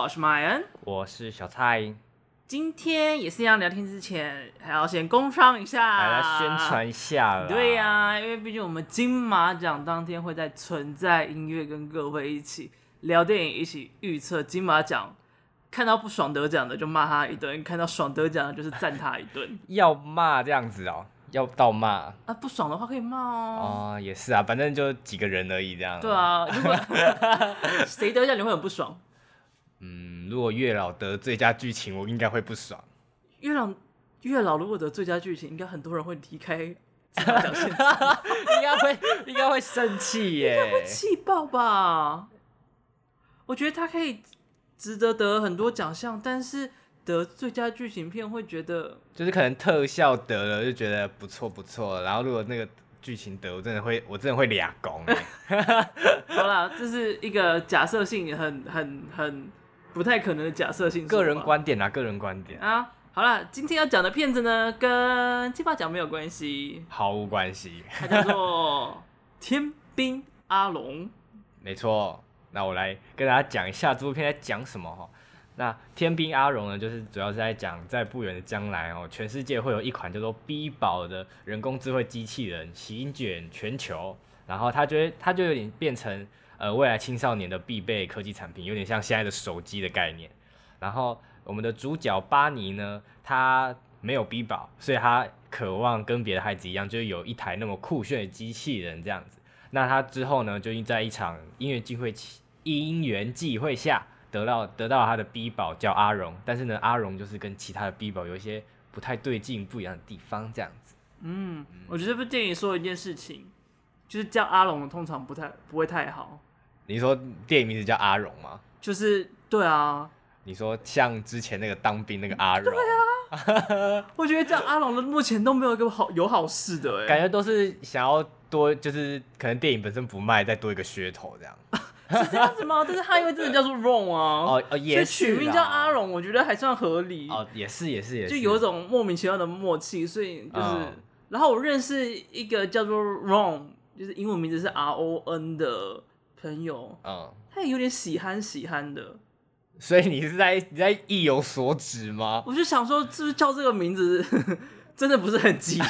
我是马恩， 我是小蔡。 今天也是一样，聊天之前还要先工商一下， 还来宣传一下啦。 对呀、因为毕竟我们金马奖当天会在存在音乐跟各位一起聊电影，一起预测金马奖。看到不爽得奖的就骂他一顿，看到爽得奖的就是赞他一顿。 要骂这样子哦，要到骂啊，不爽的话可以骂哦。 也是啊，反正就几个人而已这样。 对啊，如果谁得奖你会很不爽？ 如果月老得最佳剧情，我应该会不爽。 月老如果得最佳剧情，应该很多人会离开金马奖现场， 应该会生气耶， 应该会气爆吧？我觉得他可以值得得很多奖项，但是得最佳剧情片会觉得， 就是可能特效得了就觉得不错，然后如果那个剧情得，我真的会俩公好啦，这是一个假设性很不太可能的假设性， 个人观点啊。好啦，今天要讲的片子呢，跟金马奖没有关系， 毫无关系。 它叫做《天兵阿龙》。 没错，那我来跟大家讲一下这部片在讲什么哈。那《天兵阿荣》呢，就是主要是在讲在不远的将来哦，全世界会有一款叫做 B 宝的人工智慧机器人席卷全球，然后它就有点变成未来青少年的必备科技产品，有点像现在的手机的概念。然后我们的主角巴尼呢，他没有 B 宝，所以他渴望跟别的孩子一样，就是有一台那么酷炫的机器人这样子。那他之后呢，就在一场因缘际会下得到了他的 B 宝叫阿荣，但是呢，阿荣就是跟其他的 B 宝有一些不太对劲、不一样的地方，这样子。 我觉得这部电影说一件事情，就是叫阿龙通常不会太好。 你说电影名字叫阿荣吗？ 就是对啊， 你说像之前那个当兵那个阿荣， 对啊，我觉得叫阿龙的目前都没有一个有好事的感觉都是想要多，就是可能电影本身不卖，再多一个噱头这样。 是这样子吗？但是他因为真的叫做 Ron 啊， 也是所以取名叫阿龙，我觉得还算合理。 也是， 就有一种莫名其妙的默契，所以就是，然后我认识一个叫做 Ron， 就是英文名字是 RON 的朋友，他也有点喜憨的。 所以你在意有所指吗？ 我就想说，是不是叫这个名字真的不是很吉利？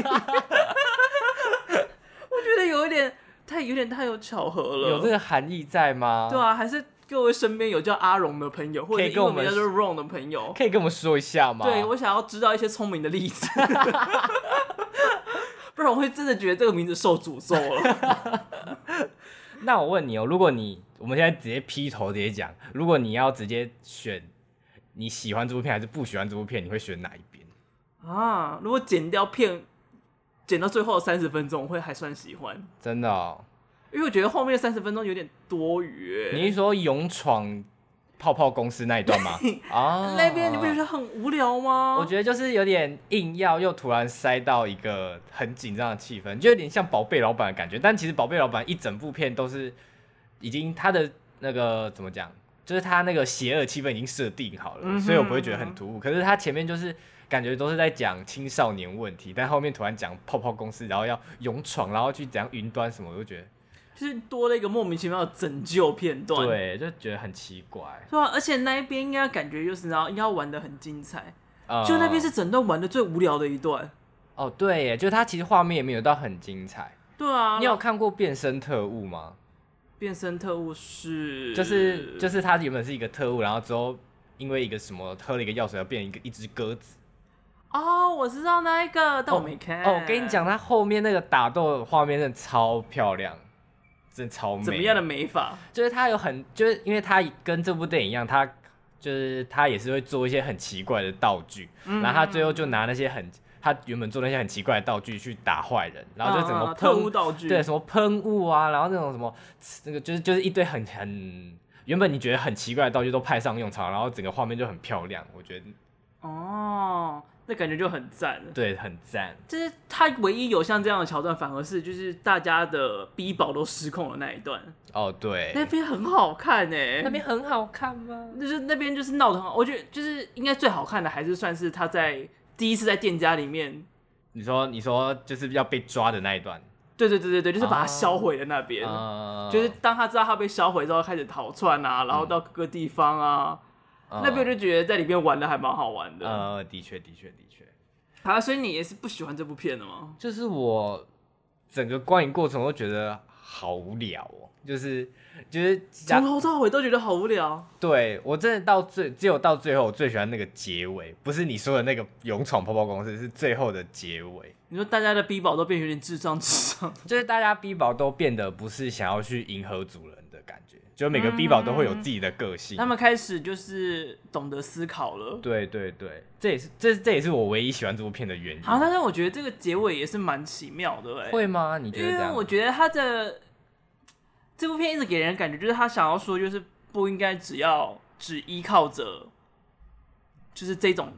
我觉得有点太有巧合了。 有这个含义在吗？ 对啊，还是各位身边有叫阿荣的朋友，或者英文名叫做 Ron 的朋友， 可以跟我们说一下吗？ 对，我想要知道一些聪明的例子，不然我会真的觉得这个名字受诅咒了。 那我问你哦，如果我们现在直接劈头直接讲，如果你要直接选你喜欢这部片还是不喜欢这部片，你会选哪一边啊？如果剪掉最后的30分钟，我会还算喜欢。真的哦，因为我觉得后面的30分钟有点多余。 你是说勇闯泡泡公司那一段吗？ 那边你不觉得很无聊吗？ 我觉得就是有点硬要，又突然塞到一个很紧张的气氛，就有点像宝贝老板的感觉。但其实宝贝老板一整部片都是已经他的那个怎么讲，就是他那个邪恶气氛已经设定好了，所以我不会觉得很突兀。可是他前面就是感觉都是在讲青少年问题，但后面突然讲泡泡公司，然后要勇闯，然后去怎样云端什么，我就觉得就是多了一个莫名其妙的拯救片段， 对，就觉得很奇怪， 对啊，而且那一边应该感觉就是应该玩得很精彩，就那边是整段玩的最无聊的一段。 对耶，就他其实画面也没有到很精彩。 对啊， 你有看过《变身特务》吗？ 变身特务就是他原本是一个特务，然后之后因为一个什么喝了一个药水，要变成一只鸽子。 我知道那一个，但我没看。 我跟你讲，他后面那个打斗的画面真的超漂亮。真的超美， 怎么样的美法？ 就是他就是因为他跟这部电影一样，他也是会做一些很奇怪的道具，然后他最后就拿那些他原本做那些很奇怪的道具去打坏人，然后就怎么特务道具， 对，什么喷雾啊，然后那种什么那个就是一堆很原本你觉得很奇怪的道具都派上用场，然后整个画面就很漂亮，我觉得。 那感觉就很赞了。 对，很赞。 就是他唯一有像这样的桥段，反而是就是大家的 B 宝都失控的那一段。 对， 那边很好看欸。 那边很好看吗？ 就是那边就是闹得很好，我觉得就是应该最好看的还是算是他在第一次在店家里面。 你说就是要被抓的那一段。 对，就是把它销毁的那边。就是当他知道他被销毁之后，开始逃窜啊，然后到各个地方啊。 那边我就觉得在里面玩的还蛮好玩的。 的确。 啊，所以你也是不喜欢这部片的吗？ 就是我整个观影过程，我都觉得好无聊哦，就是从头到尾都觉得好无聊。 对我真的只有到最后，我最喜欢那个结尾，不是你说的那个勇闯泡泡公司，是最后的结尾。 你说大家的 B 宝都变有点智障， 就是大家 B 宝都变得不是想要去迎合主人的感觉，就每个 B 宝都会有自己的个性， 他们开始就是懂得思考了。 对，这也是我唯一喜欢这部片的原因。 好，但是我觉得这个结尾也是蛮奇妙的， 会吗？你觉得这样？ 因为我觉得他的这部片一直给人感觉就是他想要说，就是不应该只依靠着就是这种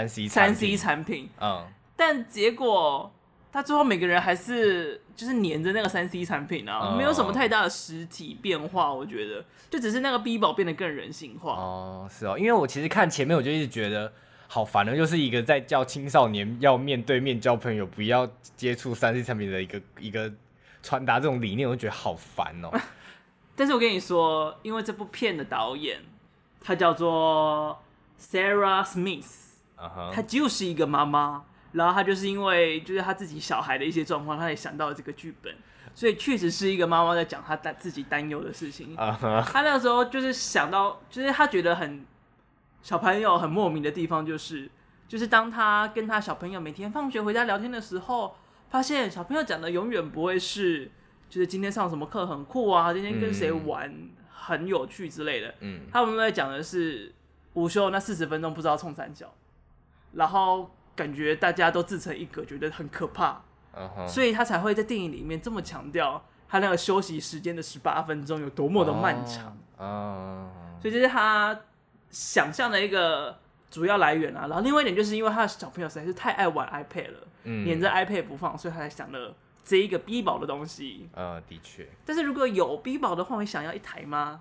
3C 产品，但结果他最后每个人还是就是黏着那个3C 产品啊，没有什么太大的实体变化，我觉得就只是那个 B 宝变得更人性化。 是哦，因为我其实看前面我就一直觉得好烦的，就是一个在叫青少年要面对面交朋友，不要接触3C 产品的一个传达这种理念，我就觉得好烦哦。 但是我跟你说，因为这部片的导演他叫做 Sarah Smith，她就是一个妈妈。然后他就是因为就是他自己小孩的一些状况，他也想到了这个剧本，所以确实是一个妈妈在讲他自己担忧的事情。他那个时候就是想到，就是他觉得小朋友很莫名的地方，就是当他跟他小朋友每天放学回家聊天的时候，发现小朋友讲的永远不会是就是今天上什么课很酷啊，今天跟谁玩很有趣之类的。他们在讲的是午休那40分钟不知道冲三角，然后感觉大家都自成一格，觉得很可怕，所以他才会在电影里面这么强调他那个休息时间的18分钟有多么的漫长。所以这是他想象的一个主要来源啊。然后另外一点就是因为他的小朋友实在是太爱玩 iPad 了，黏着 iPad 不放，所以他才想了这一个 B 宝的东西。 的确。 但是如果有 B 宝的话，会想要一台吗？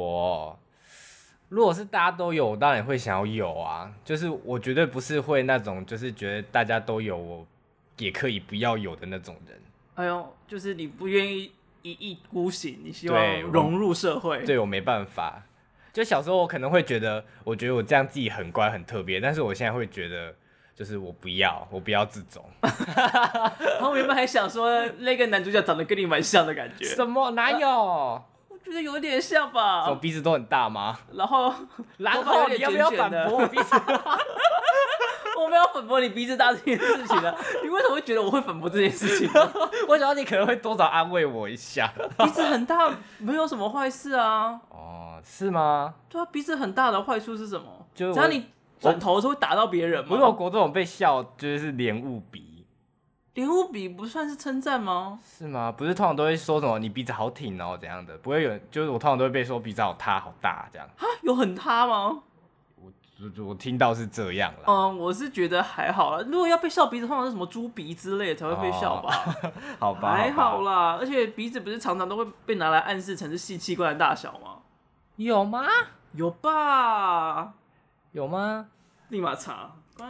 如果是大家都有，我当然会想要有啊。就是我绝对不是会那种，就是觉得大家都有，我也可以不要有的那种人。 哎呦，就是你不愿意一意孤行，你希望融入社会。 对，我没办法。就小时候我可能会觉得，我觉得我这样自己很乖很特别，但是我现在会觉得，就是我不要这种。 然后我原本还想说，那个男主角长得跟你蛮像的感觉。 什么？哪有？ 我觉得有点像吧。 我鼻子都很大吗？ 然后你要不要反驳我鼻子？ 我没有反驳你鼻子大这件事情啊。你为什么会觉得我会反驳这件事情呢？ 我想到你可能会多少安慰我一下。 鼻子很大没有什么坏事啊。 是吗？ 对啊，鼻子很大的坏处是什么？ 只要你转头是会打到别人吗？ 不是我国中被笑，就是莲雾鼻。 莲雾鼻不算是称赞吗？ 是吗？不是通常都会说什么你鼻子好挺哦怎样的？不会有，就是我通常都会被说鼻子好塌好大这样。 有很塌吗？ 我听到是这样啦。 我是觉得还好啦。如果要被笑鼻子，通常是什么猪鼻之类的才会被笑吧。 好吧， 还好啦。而且鼻子不是常常都会被拿来暗示成是细器官的大小吗？ 有吗？ 有吧？ 有吗？ 立马查。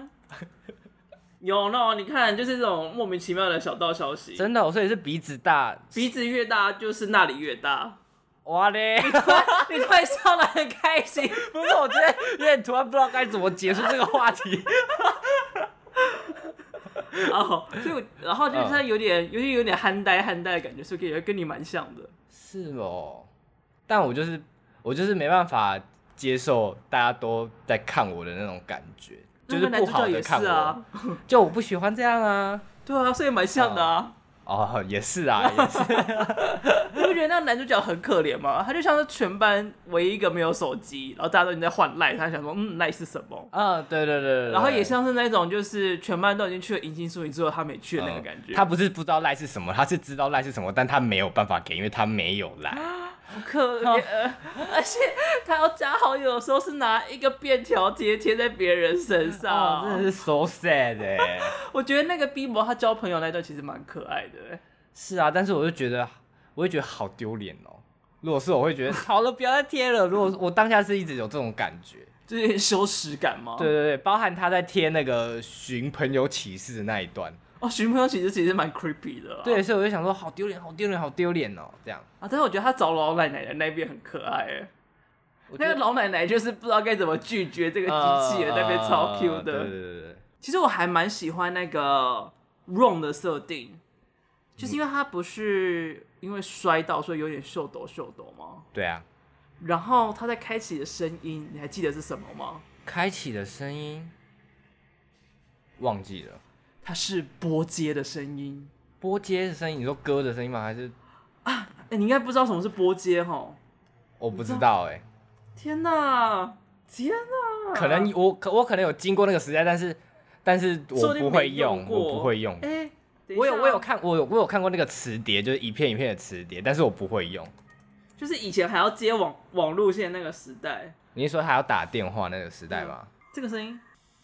有呢，你看，就是这种莫名其妙的小道消息。 真的，所以是鼻子大， 鼻子越大就是那里越大。 哇嘞！ 你突然笑得很开心， 不是？我觉得有点突然不知道该怎么结束这个话题。 然后就是他有点憨呆的感觉，所以跟你蛮像的。 是哦，但我就是没办法接受大家都在看我的那种感觉。就是不好的看我，就我不喜欢这样啊。 对啊，所以蛮像的啊。 也是啊，也是。 你不觉得那个男主角很可怜吗？他就像是全班唯一一个没有手机，然后大家都已经在换赖，他想说赖是什么？ 对。 然后也像是那种就是全班都已经去了迎新宿营之后，他没去的那个感觉。 他不是不知道赖是什么，他是知道赖是什么，但他没有办法给，因为他没有赖。 好可怜，而且他要加好友的时候是拿一个便条贴在别人身上， 真的是 so sad 欸。 我觉得那个 B 博他交朋友那段其实蛮可爱的。 是啊，但是我会觉得好丢脸哦。如果是我会觉得好了，不要再贴了。如果我当下是一直有这种感觉， 就是有点羞耻感吗？ 对，包含他在贴那个寻朋友启事的那一段。 寻朋友其实蛮 creepy 的。 对，所以我就想说，好丢脸哦，这样。 但是我觉得他找老奶奶的那边很可爱。 那个老奶奶就是不知道该怎么拒绝这个机器人，那边超 Q 的。 对。 其实我还蛮喜欢那个 Ron 的设定，就是因为他不是因为摔到所以有点秀抖吗？ 对啊。 然后他在开启的声音，你还记得是什么吗？ 开启的声音忘记了， 它是拨接的声音。 拨接的声音？你说歌的声音吗？还是啊？你应该不知道什么是拨接齁？ 我不知道哎。 天哪！ 可能我可能有经过那个时代，但是我不会用，我不会用。我有看过那个磁碟，就是一片一片的磁碟，但是我不会用。 就是以前还要接网路线那个时代。 你是说还要打电话那个时代吗？ 这个声音，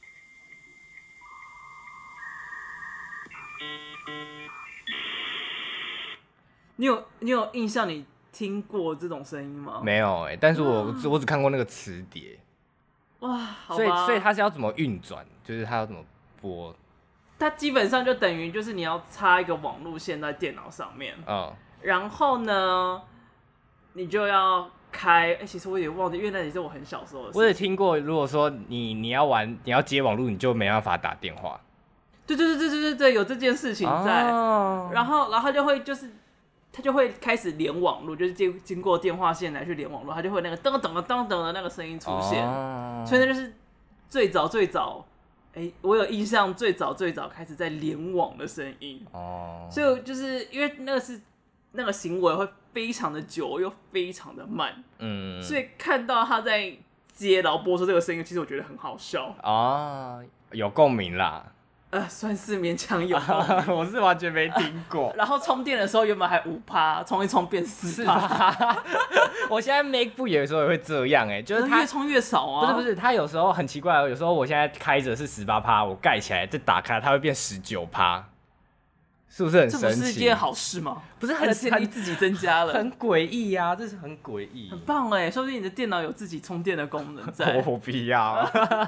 你有印象？你听过这种声音吗？ 没有哎，但是我只看过那个磁碟。 哇，好吧。 所以它是要怎么运转？就是它要怎么播？它基本上就等于就是你要插一个网路线在电脑上面，然后呢，你就要开。其实我有点忘记，因为那也是我很小时候的事情。 我也听过，如果说你要接网路，你就没办法打电话。 对，有这件事情在。然后他就会开始连网路，就是经过电话线来去连网路，他就会那个噔噔噔噔的那个声音出现。所以那就是最早，我有印象最早开始在联网的声音。所以就是因为那个行为会非常的久又非常的慢，所以看到他在接然后播出这个声音，其实我觉得很好笑。 有共鸣啦。 算是勉强有。 我是完全没听过。 然后充电的时候原本还5%，充一充变4%。 我现在 MacBook 有时候也会这样就是它越充越少啊。 不是，它有时候很奇怪有时候我现在开着是18%，我盖起来再打开，它会变19%，是不是很神奇？ 这不是一件好事吗？ 不是很电力自己增加了， 很诡异啊，这是很诡异。 很棒哎，说不定你的电脑有自己充电的功能在。 我不要。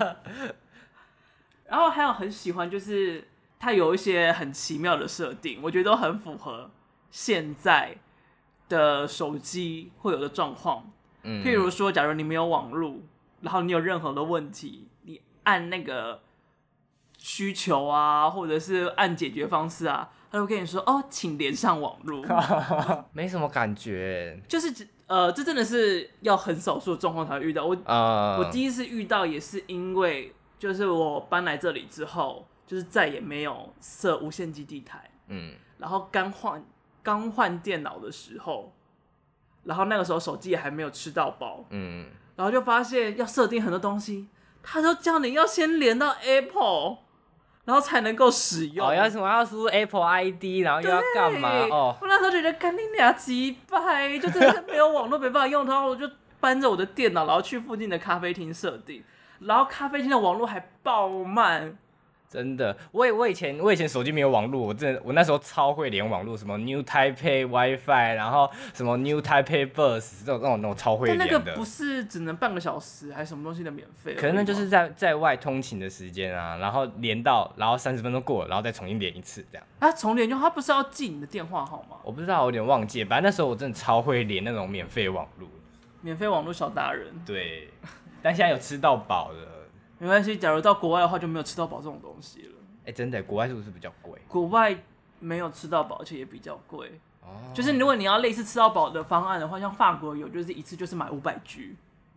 然后还有很喜欢，就是它有一些很奇妙的设定，我觉得都很符合现在的手机会有的状况。譬如说，假如你没有网路，然后你有任何的问题，你按那个需求啊，或者是按解决方式啊，他会跟你说请连上网路。 没什么感觉。 就是这真的是要很少数的状况才会遇到。我第一次遇到也是因为。就是我搬来这里之后，就是再也没有设无线基地台，然后刚换电脑的时候，然后那个时候手机也还没有吃到饱，然后就发现要设定很多东西，他都叫你要先连到 Apple， 然后才能够使用。 要什么要输入 Apple ID， 然后又要干嘛？ 我那时候觉得干你俩鸡掰，就真的是没有网络没办法用，然后我就搬着我的电脑，然后去附近的咖啡厅设定。然后咖啡厅的网络还爆慢， 真的。我以前手机没有网络，我那时候超会连网络，什么 New Taipei WiFi， 然后什么 New Taipei Bus 那种超会连的。 但那个不是只能半个小时还是什么东西的免费？ 可能那就是在外通勤的时间啊，然后连到，然后30分钟过了，然后再重新连一次这样。 重连它不是要记你的电话号码？ 我不知道，我有点忘记了。反正那时候我真的超会连那种免费网络。 免费网络小达人。 对。但现在有吃到饱了， 没关系。假如到国外的话，就没有吃到饱这种东西了。 真的，国外是不是比较贵？ 国外没有吃到饱，而且也比较贵。就是如果你要类似吃到饱的方案的话，像法国有，就是一次就是买500G。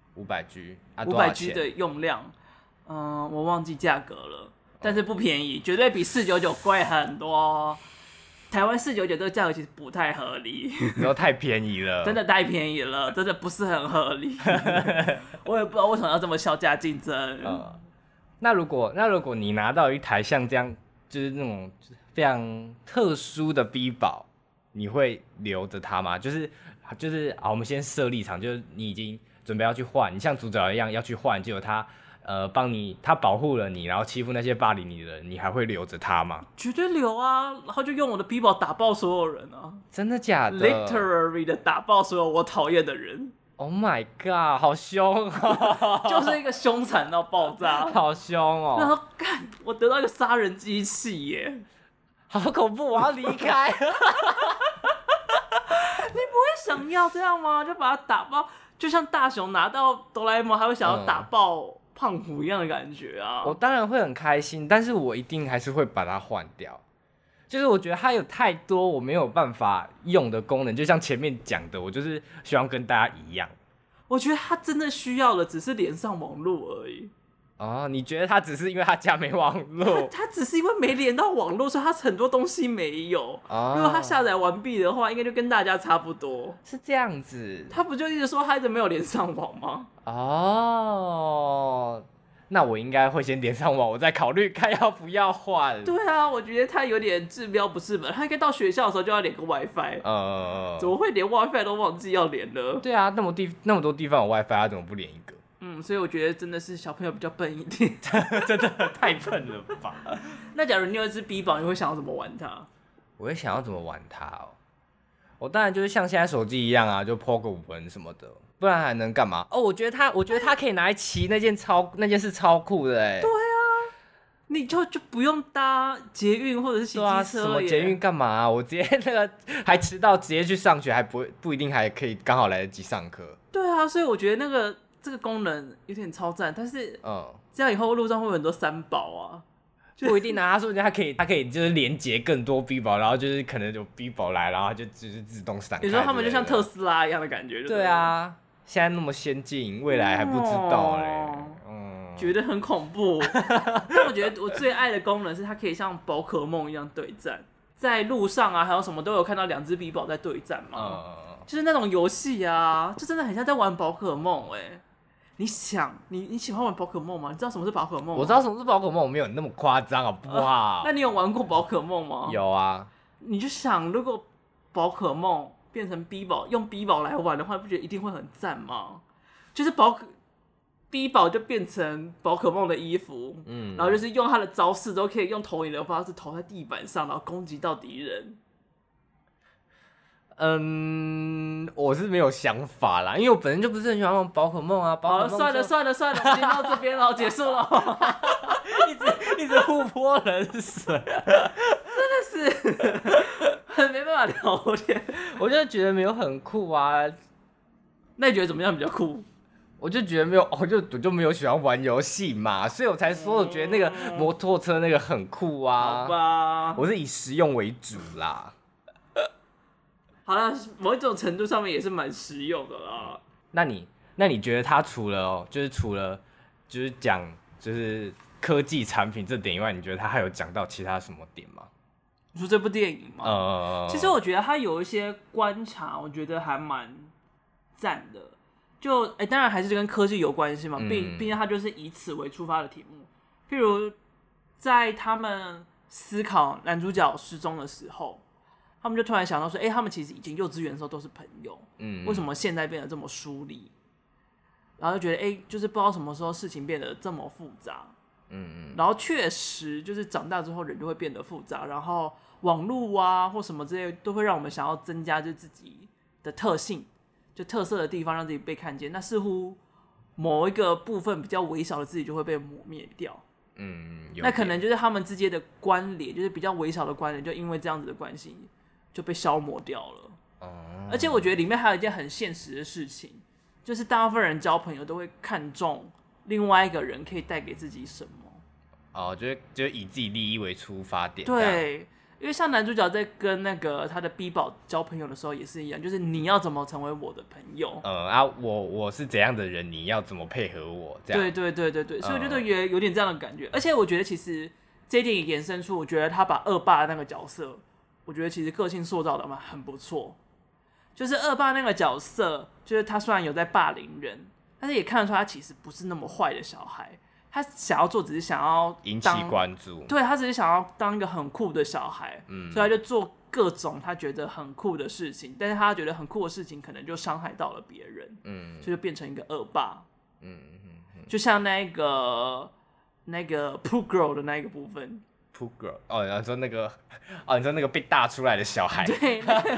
500G 的用量，我忘记价格了，但是不便宜，绝对比499贵很多。台湾499这个价格其实不太合理， 你说太便宜了， 真的太便宜了，真的不是很合理。我也不知道为什么要这么削价竞争。 那如果你拿到一台像这样，就是那种非常特殊的 B 宝，你会留着它吗？就是我们先设立场，就是你已经准备要去换，你像主角一样要去换，结果他他保护了你，然后欺负那些霸凌你的人，你还会留着他吗？ 绝对留啊！然后就用我的 B 宝打爆所有人啊！ 真的假的 ？Literally 的打爆所有我讨厌的人。 Oh my god， 好凶哦！ 就是一个凶残到爆炸， 好凶哦！ 然后干，我得到一个杀人机器耶， 好恐怖！我要离开。 你不会想要这样吗？就把它打爆。 就像大雄拿到哆啦 A 梦，他会想要打爆胖虎一样的感觉啊。 我当然会很开心，但是我一定还是会把它换掉。就是我觉得它有太多我没有办法用的功能，就像前面讲的，我就是希望跟大家一样。 我觉得他真的需要的只是连上网络而已。 哦，你觉得他只是因为他家没网络？ 他只是因为没连到网络，所以他很多东西没有。如果他下载完毕的话，应该就跟大家差不多。 是这样子。 他不就一直说他一直没有连上网吗？ 哦，那我应该会先连上网，我再考虑看要不要换。 对啊，我觉得他有点治标不治本，他应该到学校的时候就要连个 WiFi。怎么会连 WiFi 都忘记要连了？ 对啊，那么多地方有 WiFi， 他怎么不连一个？ 所以我觉得真的是小朋友比较笨一点， 真的太笨了吧？ 那假如你有一只 B 宝，你会想要怎么玩它？ 我会想要怎么玩它哦？我当然就是像现在手机一样啊，就 po 个文什么的，不然还能干嘛？哦，我觉得它可以拿来骑那件事超酷的哎。 对啊，你就不用搭捷运或者是骑机车耶。对啊， 什么捷运干嘛啊？我直接那个还迟到，直接去上学，还不一定还可以刚好来得及上课。 对啊，所以我觉得这个功能有点超赞，但是这样以后路上会有很多三宝啊。 不一定啊，他说它可以就是连接更多 B 宝，然后就是可能有 B 宝来，然后就是自动闪开。 你说他们就像特斯拉一样的感觉？ 对啊，现在那么先进，未来还不知道嘞。 觉得很恐怖。但我觉得我最爱的功能是它可以像宝可梦一样对战，在路上啊，还有什么都有看到2只 B 宝在对战嘛。就是那种游戏啊，就真的很像在玩宝可梦哎。你喜欢玩宝可梦吗？你知道什么是宝可梦吗？ 我知道什么是宝可梦，我没有那么夸张好不好？ 那你有玩过宝可梦吗？ 有啊。 你就想，如果宝可梦变成 B 宝，用 B 宝来玩的话，不觉得一定会很赞吗？就是B 宝就变成宝可梦的衣服，然后就是用它的招式都可以用投影的方式投在地板上，然后攻击到敌人。 我是没有想法啦，因为我本身就不是很喜欢玩宝可梦啊。 好了，算了，我们今天到这边了，结束了。 一直互泼冷水， 真的是很没办法聊天。 我就觉得没有很酷啊。 那你觉得怎么样比较酷？ 我就觉得没有，我就没有喜欢玩游戏嘛，所以我才说我觉得那个摩托车那个很酷啊。 好吧， 我是以实用为主啦。 好了，某一种程度上面也是蛮实用的啦。 那你觉得它除了就是讲就是科技产品这点以外，你觉得它还有讲到其他什么点吗？ 你说这部电影吗？其实我觉得它有一些观察，我觉得还蛮赞的。就当然还是跟科技有关系嘛，毕竟它就是以此为出发的题目。譬如在他们思考男主角失踪的时候，他们就突然想到说，他们其实以前幼稚园的时候都是朋友，为什么现在变得这么疏离？然后就觉得，就是不知道什么时候事情变得这么复杂。然后确实就是长大之后人就会变得复杂，然后网络啊或什么之类都会让我们想要增加就自己的特性，就特色的地方让自己被看见。那似乎某一个部分比较微小的自己就会被抹灭掉。那可能就是他们之间的关联，就是比较微小的关联，就因为这样子的关系就被消磨掉了。而且我觉得里面还有一件很现实的事情，就是大部分人交朋友都会看重另外一个人可以带给自己什么。 就以自己利益为出发点。 对，因为像男主角在跟那个他的 B 宝交朋友的时候也是一样，就是你要怎么成为我的朋友？ 我是怎样的人，你要怎么配合我？这样。 对，所以我觉得也有点这样的感觉。而且我觉得其实这一点也衍生出，我觉得他把恶霸那个角色，我觉得其实个性塑造的很不错。就是恶霸那个角色，就是他虽然有在霸凌人，但是也看得出他其实不是那么坏的小孩。他想要做只是想要引起关注， 对，他只是想要当一个很酷的小孩，所以他就做各种他觉得很酷的事情，但是他觉得很酷的事情可能就伤害到了别人，所以就变成一个恶霸，就像那个 Pooh Girl 的那个部分。 Pooh Girl， 你说那个被大出来的小孩， 对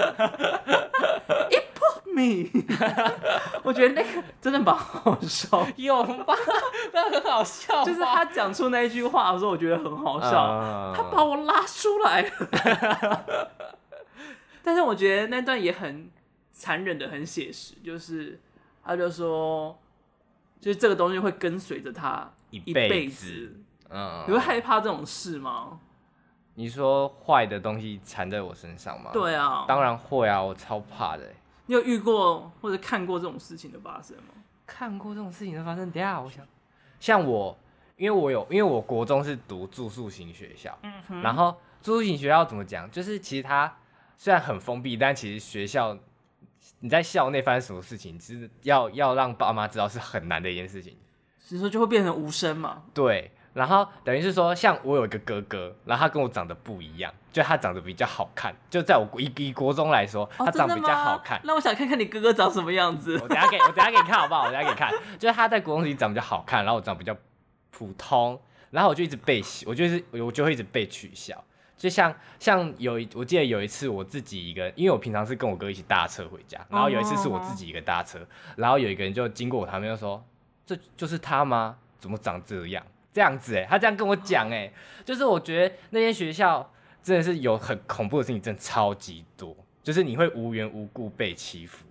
，It put me， 我觉得那个真的蛮好笑， 有吧？那很好笑， 就是他讲出那一句话的时候，我觉得很好笑，他把我拉出来了。但是我觉得那段也很残忍的，很写实，就是他就说，就是这个东西会跟随着他一辈子。你会害怕这种事吗？ 你说坏的东西缠在我身上吗？ 对啊， 当然会啊，我超怕的。 你有遇过或者看过这种事情的发生吗？ 看过这种事情的发生，等一下我想，像我，因为我国中是读住宿型学校，然后住宿型学校怎么讲？就是其实它虽然很封闭，但其实学校你在校内发生什么事情，其实要让爸妈知道是很难的一件事情。 所以说就会变成无声嘛。 对，然后等于是说，像我有一个哥哥，然后他跟我长得不一样，就他长得比较好看，就在我以国中来说，他长得比较好看。 那我想看看你哥哥长什么样子。 我等一下给你看好不好？我等一下给你看，就是他在国中里长得比较好看，然后我长得比较普通，然后我就一直我就会一直被取笑。就像我记得有一次我自己一个人，因为我平常是跟我哥一起搭车回家，然后有一次是我自己一个搭车，然后有一个人就经过我旁边就说：“这就是他吗？怎么长这样？”这样子他这样跟我讲就是我觉得那间学校真的是有很恐怖的事情，真的超级多，就是你会无缘无故被欺负。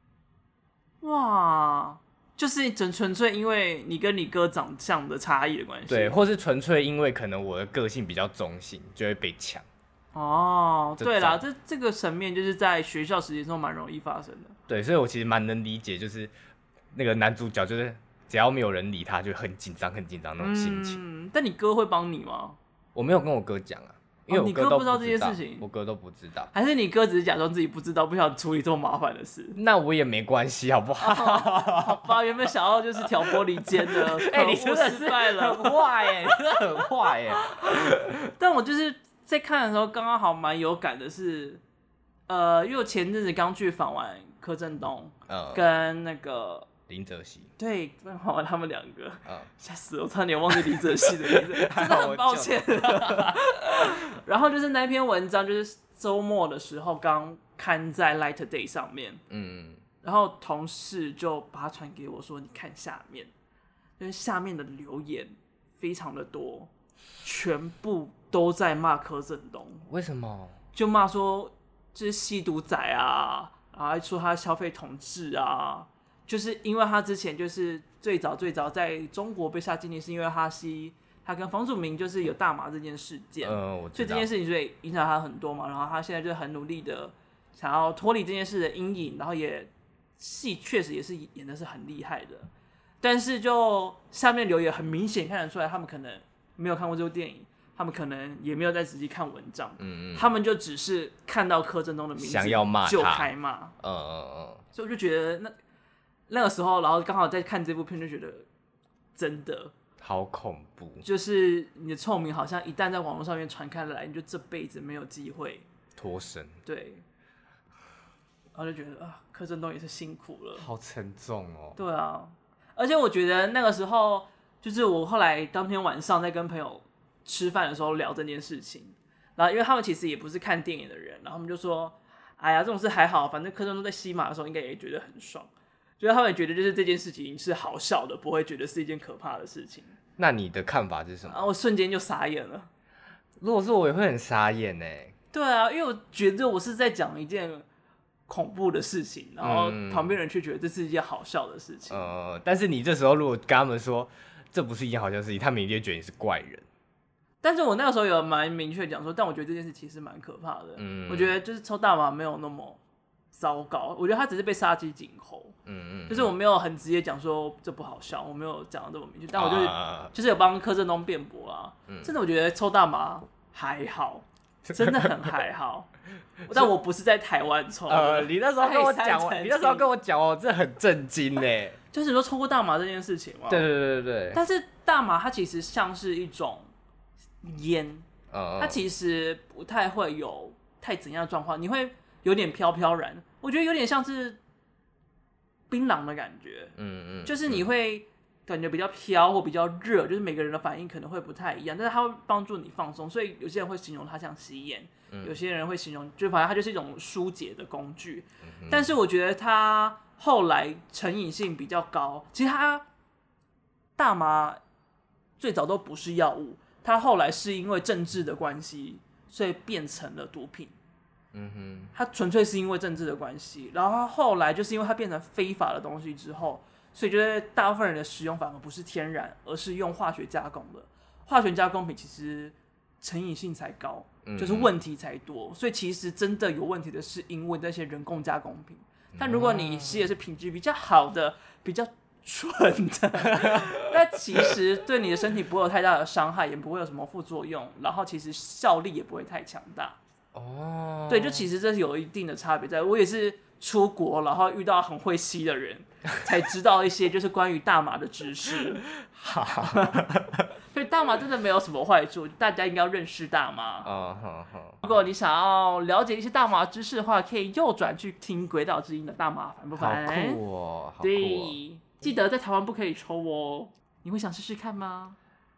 哇，就是纯粹因为你跟你哥长相的差异的关系， 对，或是纯粹因为可能我的个性比较中性，就会被抢。 哦，对啦，这个层面就是在学校时期中蛮容易发生的。 对，所以我其实蛮能理解，就是那个男主角就是只要没有人理他，就很紧张那种心情。 但你哥会帮你吗？ 我没有跟我哥讲啊，因为我哥都不知道这件事情， 我哥都不知道。 还是你哥只是假装自己不知道，不想处理这么麻烦的事？ 那我也没关系，好不好？ 好吧，原本想要就是挑拨离间的， 你真的失败了， 很坏真的很坏但我就是在看的时候，刚刚好蛮有感的是，因为我前阵子刚去访完柯震东，跟那个林哲熹， 对，访完他们2个，吓死我，差点忘记林哲熹的名字，真的很抱歉。然后就是那篇文章，就是周末的时候刚刊在 Light Day 上面，然后同事就把它传给我说，你看下面，因为下面的留言非常的多，全部都在骂柯震东。为什么？就骂说就是吸毒仔啊，然后还说他消费同志啊，就是因为他之前就是最早在中国被下禁令，是因为他跟房祖名就是有大麻这件事件， 我知道， 所以这件事情所以影响他很多嘛。然后他现在就很努力的想要脱离这件事的阴影，然后戏确实也是演的是很厉害的，但是就下面留言很明显看得出来，他们可能没有看过这部电影，他们可能也没有在仔细看文章，他们就只是看到柯震东的名字想要骂他就开骂，所以我就觉得那个时候，然后刚好在看这部片，就觉得真的好恐怖， 就是你的臭名好像一旦在网络上面传开来，你就这辈子没有机会脱身。 对，然后就觉得柯震东也是辛苦了， 好沉重哦。 对啊，而且我觉得那个时候，就是我后来当天晚上在跟朋友吃饭的时候聊这件事情，然后因为他们其实也不是看电影的人，然后他们就说：“哎呀，这种事还好，反正柯震东在西马的时候应该也觉得很爽。”就是他们觉得就是这件事情是好笑的，不会觉得是一件可怕的事情。 那你的看法是什么？ 然后我瞬间就傻眼了。 如果是我也会很傻眼对啊，因为我觉得我是在讲一件恐怖的事情，然后旁边人却觉得这是一件好笑的事情。 但是你这时候如果跟他们说这不是一件好笑的事情，他们一定觉得你是怪人。 但是我那个时候有蛮明确讲说，但我觉得这件事其实蛮可怕的。我觉得就是抽大麻没有那么糟糕，我觉得他只是被杀鸡儆猴。就是我没有很直接讲说这不好笑，我没有讲的这么明确，但我就是有帮柯震东辩驳啦。真的，我觉得抽大麻还好，真的很还好。但我不是在台湾抽。 你那时候跟我讲，我真的很震惊呢。 就是你说抽过大麻这件事情吗？ 对。 但是大麻它其实像是一种烟，它其实不太会有太怎样的状况，你会有点飘飘然，我觉得有点像是槟榔的感觉，就是你会感觉比较飘或比较热，就是每个人的反应可能会不太一样，但是它会帮助你放松，所以有些人会形容它像吸烟，有些人会形容就反正它就是一种疏解的工具，但是我觉得它后来成瘾性比较高，其实它大麻最早都不是药物，它后来是因为政治的关系，所以变成了毒品。 它纯粹是因为政治的关系，然后后来就是因为它变成非法的东西之后，所以觉得大部分人的使用反而不是天然，而是用化学加工的。化学加工品其实成瘾性才高，就是问题才多，所以其实真的有问题的是因为那些人工加工品。但如果你吸的是品质比较好的、比较纯的，那其实对你的身体不会有太大的伤害，也不会有什么副作用，然后其实效力也不会太强大。对，就其实这是有一定的差别在。我也是出国，然后遇到很会吸的人，才知道一些就是关于大麻的知识。所以大麻真的没有什么坏处，大家应该要认识大麻。如果你想要了解一些大麻知识的话，可以右转去听《鬼岛之音》的大麻烦不烦？ 好酷哦！ 对，记得在台湾不可以抽哦。你会想试试看吗？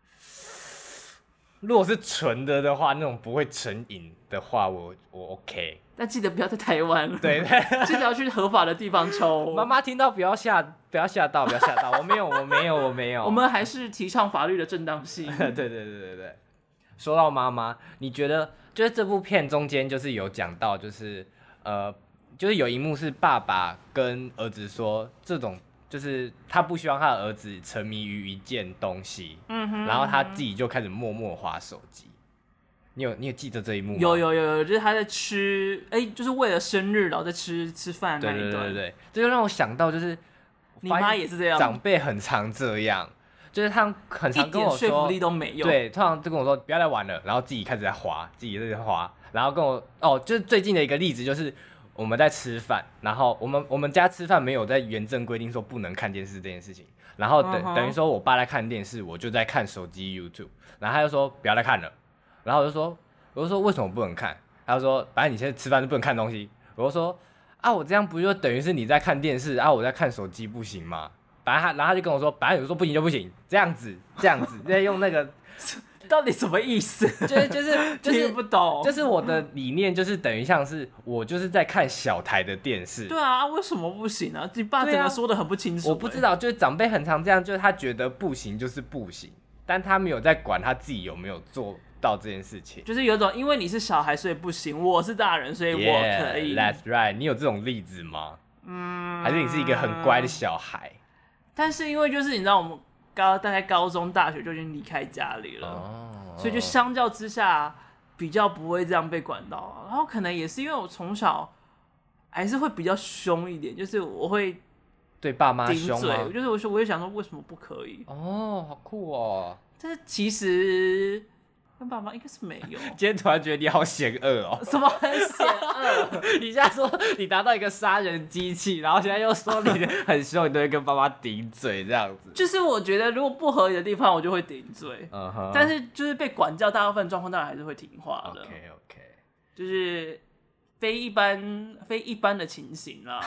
如果是纯的话，那种不会成瘾的话，我 OK。 但记得不要在台湾了， 对， 记得要去合法的地方抽。 妈妈听到不要吓到，我没有。 我们还是提倡法律的正当性。 对。说到妈妈，你觉得就是这部片中间就是有讲到，就是有一幕是爸爸跟儿子说这种。就是他不希望他的儿子沉迷于一件东西，然后他自己就开始默默滑手机。你有记得这一幕吗？ 有，就是他在吃，就是为了生日然后在吃饭那一段。 对，这就让我想到，就是你妈也是这样， 长辈很常这样，就是他很常跟我说， 一点说服力都没有。 对，通常就跟我说不要再玩了，然后自己开始在滑，然后跟我就是最近的一个例子就是。我们在吃饭，然后我们家吃饭没有在原正规定说不能看电视这件事情，然后等于说我爸在看电视，我就在看手机 YouTube， 然后他就说不要再看了，然后我就说为什么不能看？他就说反正你现在吃饭就不能看东西，我就说我这样不就等于是你在看电视我在看手机不行吗？然后他就跟我说，反正有说不行就不行，这样子在用那个。 到底什么意思？ 就是听不懂。 就是我的理念就是等于像是我就是在看小台的电视。 对啊，为什么不行啊？你爸整个说的很不清楚。 我不知道，就是长辈很常这样，就是他觉得不行就是不行，但他没有在管他自己有没有做到这件事情。 就是有种因为你是小孩所以不行，我是大人所以我可以。 That's right。你有这种例子吗？还是你是一个很乖的小孩？ 但是因为就是你知道我们。大概高中、大学就已经离开家里了，所以就相较之下比较不会这样被管到。然后可能也是因为我从小还是会比较凶一点，就是我会对爸妈凶吗？ 就是我会想说为什么不可以？ 好酷哦！ 但是其实跟爸妈应该是没有。 今天突然觉得你好险恶哦！ 什么很险恶？ 你现在说你达到一个杀人机器，然后现在又说你很凶，你都会跟爸妈顶嘴这样子。 就是我觉得如果不合理的地方，我就会顶嘴。但是就是被管教，大部分状况当然还是会听话的。 OK。 就是非一般的情形啦。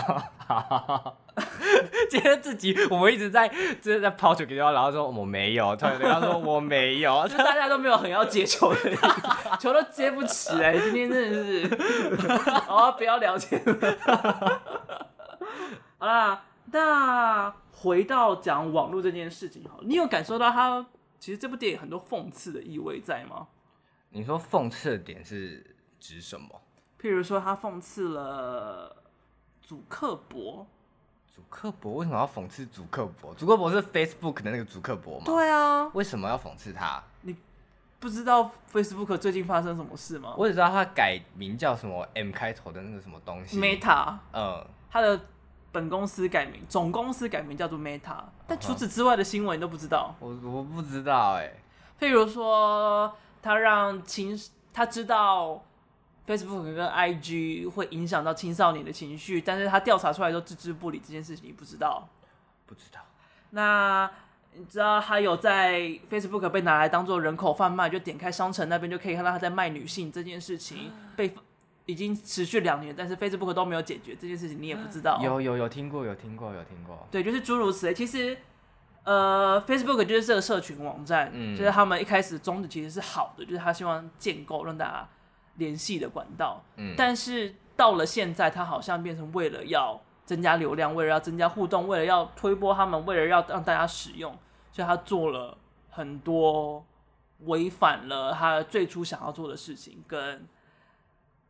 今天自己我们一直在抛球给对方，然后说我没有，突然对方说我没有， 就大家都没有很要接球的，球都接不起来。今天真的是，不要聊天了。好啦，那回到讲网络这件事情好了，你有感受到它其实这部电影很多讽刺的意味在吗？ 你说讽刺的点是指什么？ 譬如说，他讽刺了祖克伯。 祖克伯为什么要讽刺祖克伯？祖克伯是 Facebook 的那个祖克伯吗？ 对啊。 为什么要讽刺他？ 你不知道 Facebook 最近发生什么事吗？ 我只知道他改名叫什么 M 开头的那个什么东西 Meta。他的本公司改名，总公司改名叫做 Meta。但除此之外的新闻你都不知道？ 我不知道譬如说，他知道 Facebook 跟 IG 会影响到青少年的情绪，但是他调查出来都置之不理，这件事情你不知道？ 不知道。 那你知道他有在 Facebook 被拿来当做人口贩卖，就点开商城那边就可以看到他在卖女性这件事情，已经持续2年，但是 Facebook 都没有解决这件事情，你也不知道？ 有听过。 对，就是诸如此类。其实Facebook 就是这个社群网站，就是他们一开始宗旨其实是好的，就是他希望建构让大家联系的管道，但是到了现在，它好像变成为了要增加流量，为了要增加互动，为了要推播他们，为了要让大家使用，所以他做了很多违反了他最初想要做的事情，跟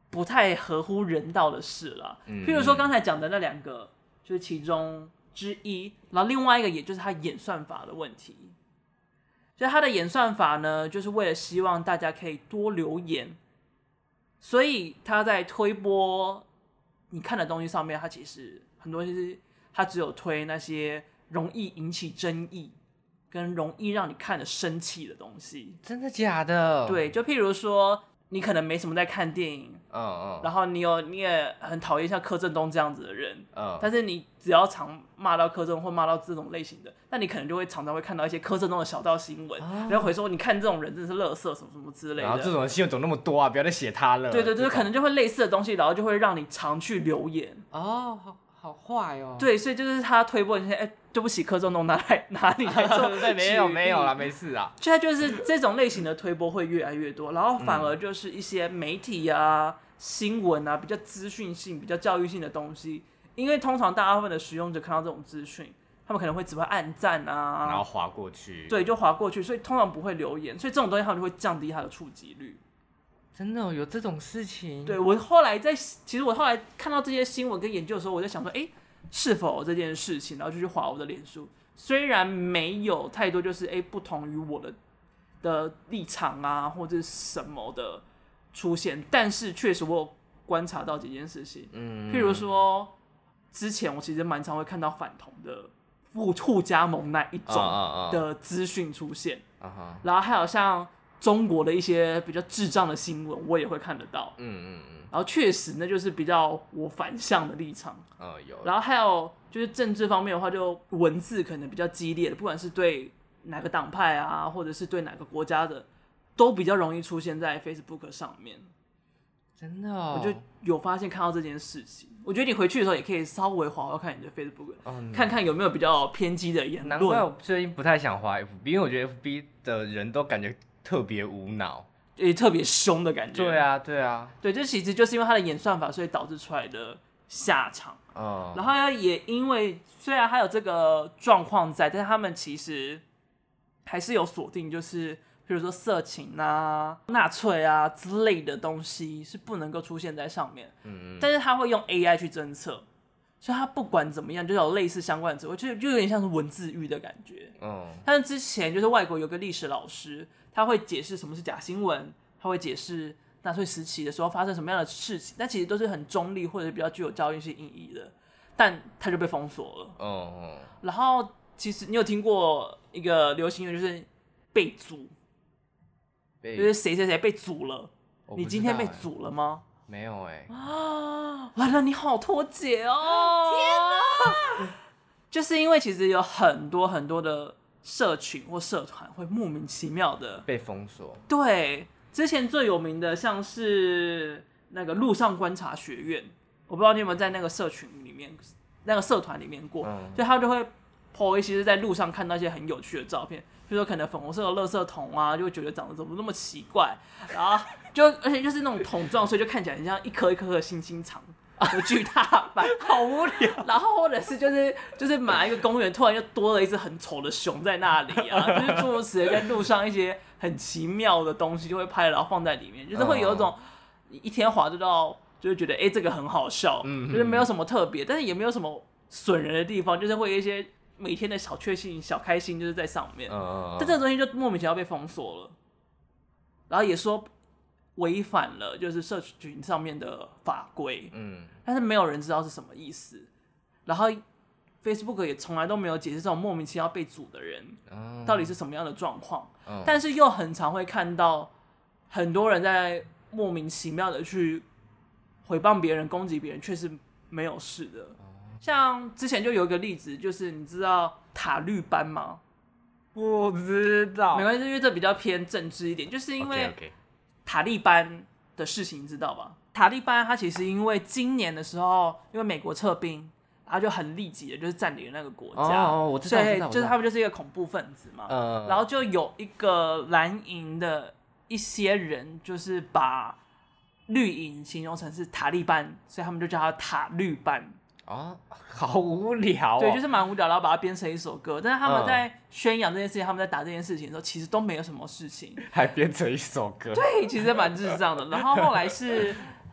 不太合乎人道的事啦。譬如说刚才讲的那2个，就是其中之一，然后另外一个也就是它演算法的问题。所以它的演算法呢，就是为了希望大家可以多留言，所以它在推播你看的东西上面，它其实很多就是它只有推那些容易引起争议跟容易让你看得生气的东西。 真的假的？ 对，就譬如说你可能没什么在看电影，然后你也很讨厌像柯震东这样子的人，但是你只要常骂到柯震东或骂到这种类型的，那你可能就会常常会看到一些柯震东的小道新闻，然后会说你看这种人真的是垃圾什么什么之类的。 然后这种新闻怎么那么多啊？不要再写他了。 对对对，可能就会类似的东西，然后就会让你常去留言。 哦，好坏哦。 对，所以就是他推播一些，对不起，柯震东拿你来做没有啦，没事啊。 现在就是这种类型的推播会越来越多，然后反而就是一些媒体啊、新闻啊，比较资讯性、比较教育性的东西，因为通常大部分的使用者看到这种资讯，他们可能会只会按赞啊， 然后滑过去， 对，就滑过去，所以通常不会留言，所以这种东西他们就会降低它的触及率。 真的有这种事情？ 对，其实我后来看到这些新闻跟研究的时候，我在想说，是否有这件事情，然后就去滑我的脸书，虽然没有太多就是不同于我的立场啊或者是什么的出现，但是确实我有观察到几件事情，譬如说之前我其实蛮常会看到反同的互加盟那一种的资讯出现，然后还有像中国的一些比较智障的新闻，我也会看得到。然后确实那就是比较我反向的立场。 有。 然后还有就是政治方面的话，就文字可能比较激烈的，不管是对哪个党派啊，或者是对哪个国家的，都比较容易出现在 Facebook 上面。 真的哦。 我就有发现看到这件事情。我觉得你回去的时候也可以稍微滑滑看你的 Facebook，看看有没有比较偏激的言论。 难怪我最近不太想滑 FB， 因为我觉得 FB 的人都感觉特别无脑， 也特别凶的感觉。 对啊，对啊， 对，这其实就是因为它的演算法，所以导致出来的下场。然后也因为虽然还有这个状况在，但是他们其实还是有锁定，就是比如说色情啊、纳粹啊之类的东西是不能够出现在上面。但是他会用 AI 去侦测，所以他不管怎么样，就有类似相关的词汇，就有点像是文字狱的感觉。但是之前就是外国有个历史老师，他会解释什么是假新闻，他会解释纳粹时期的时候发生什么样的事情，但其实都是很中立或者比较具有教育性意义的，但他就被封锁了。然后其实你有听过一个流行语，就是被阻，就是谁谁谁被阻了，你今天被阻了吗？ 没有完了，你好脱节哦！天哪！就是因为其实有很多很多的社群或社团会莫名其妙的被封锁。 对，之前最有名的像是那个路上观察学院，我不知道你有没有在那个社群里面、那个社团里面过，所以他就会 po 一些在路上看到一些很有趣的照片，比如说可能粉红色的垃圾桶啊，就会觉得长得怎么那么奇怪，然后而且就是那种桶状，所以就看起来很像一颗一颗的星星肠的巨大版，好无聊。然后或者是就是买一个公园，突然又多了一只很丑的熊在那里啊，就是诸如此类，在路上一些很奇妙的东西就会拍，然后放在里面，就是会有一种一天滑到就会觉得这个很好笑，就是没有什么特别，但是也没有什么损人的地方，就是会有一些每天的小确幸、小开心，就是在上面。但这个东西就莫名其妙被封锁了，然后也说违反了就是社群上面的法规，但是没有人知道是什么意思。然后 Facebook 也从来都没有解释这种莫名其妙被阻的人到底是什么样的状况，但是又很常会看到很多人在莫名其妙的去诽谤别人、攻击别人，却是没有事的。像之前就有一个例子，就是你知道塔绿班吗？ 不知道， 没关系，因为这比较偏政治一点，就是因为塔利班的事情，你知道吧？塔利班他其实因为今年的时候，因为美国撤兵，他就很立即的就是占领了那个国家， 我知道， 所以就是他们就是一个恐怖分子嘛。然后就有一个蓝营的一些人，就是把绿营形容成是塔利班，所以他们就叫他塔绿班。 好无聊哦。 对，就是蛮无聊，然后把它编成一首歌。但是他们在宣扬这件事情，他们在打这件事情的时候，其实都没有什么事情， 还编成一首歌。 对，其实蛮智障的。然后后来是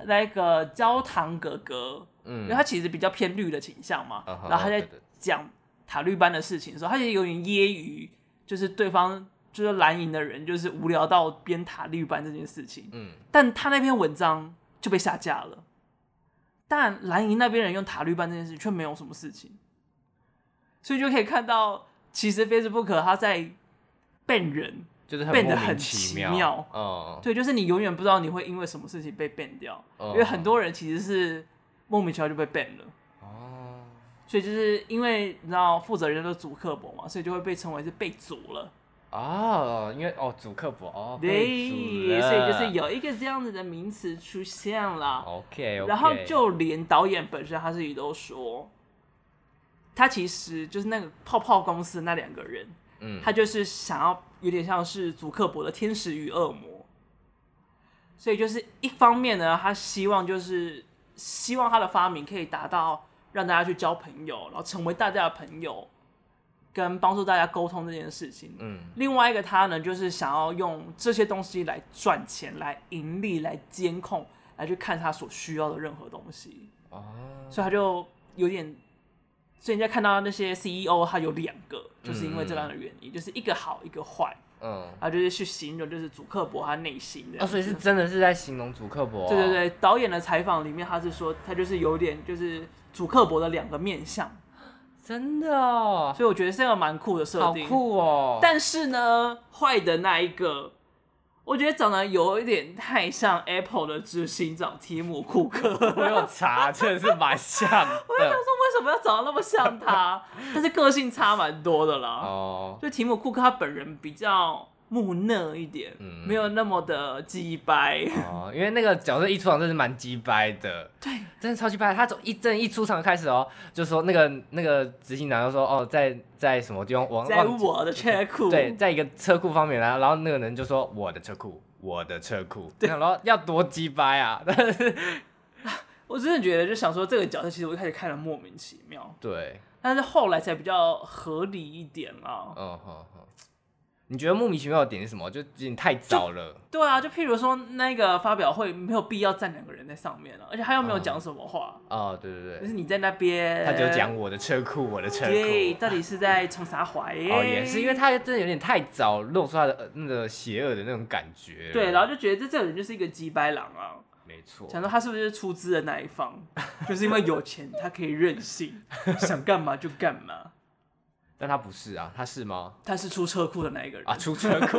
那个焦糖哥哥，因为他其实比较偏绿的倾向嘛，然后他在讲塔绿班的事情的时候，他其实有点揶揄，就是对方就是蓝营的人就是无聊到编塔绿班这件事情，但他那篇文章就被下架了，但蓝营那边人用塔绿班这件事却没有什么事情，所以就可以看到，其实 Facebook 他在ban人。 就是变得很奇妙，对，就是你永远不知道你会因为什么事情被 ban 掉，因为很多人其实是莫名其妙就被 ban 了，所以就是因为你知道负责人都是祖克伯嘛，所以就会被称为是被祖了。 因为祖克伯对，所以就是有一个这样子的名词出现了。 OK， 然后就连导演本身他自己都说，他其实就是那个泡泡公司那2个人。他就是想要有点像是祖克伯的天使与恶魔，所以就是一方面呢，他希望他的发明可以达到让大家去交朋友，然后成为大家的朋友，跟帮助大家沟通这件事情。另外一个他呢，就是想要用这些东西来赚钱、来盈利、来监控、来去看他所需要的任何东西。所以他就有点。所以人家看到那些 CEO， 他有2个，就是因为这样的原因，就是一个好，一个坏。他就是去形容就是祖克伯他内心的。 所以是真的是在形容祖克伯。 对对对，导演的采访里面他是说，他就是有点就是祖克伯的2个面相。 真的哦。 所以我觉得这个蛮酷的设定。 好酷哦。 但是呢，坏的那一个。我觉得长得有一点太像 Apple 的执行长提姆·库克。 我有查，真的是蛮像的。 我就想说，为什么要长得那么像他？但是个性差蛮多的啦。就提姆·库克他本人比较木讷一点，没有那么的鸡掰。 因为那个角色一出场真是蛮鸡掰的。 对， 真的超鸡掰。他从一出场开始就说那个执行长就说在什么地方在我的车库。 对，在一个车库方面，然后那个人就说我的车库，我的车库。然后要多鸡掰啊！但是我真的觉得就想说这个角色其实我一开始看了莫名其妙。 对。 但是后来才比较合理一点啦。 你觉得莫名其妙的点是什么？就有点太早了。 对啊，就譬如说那个发表会没有必要站2个人在上面了，而且他又没有讲什么话。 对对对。 就是你在那边， 他就讲我的车库，我的车库。 对，到底是在冲啥怀？ 也是因为他真的有点太早露出他的那个邪恶的那种感觉。 对，然后就觉得这个人就是一个鸡掰狼啊。 没错。 想说他是不是出资的那一方？就是因为有钱，他可以任性，想干嘛就干嘛。 但他不是啊，他是吗？ 他是出车库的那一个人出车库。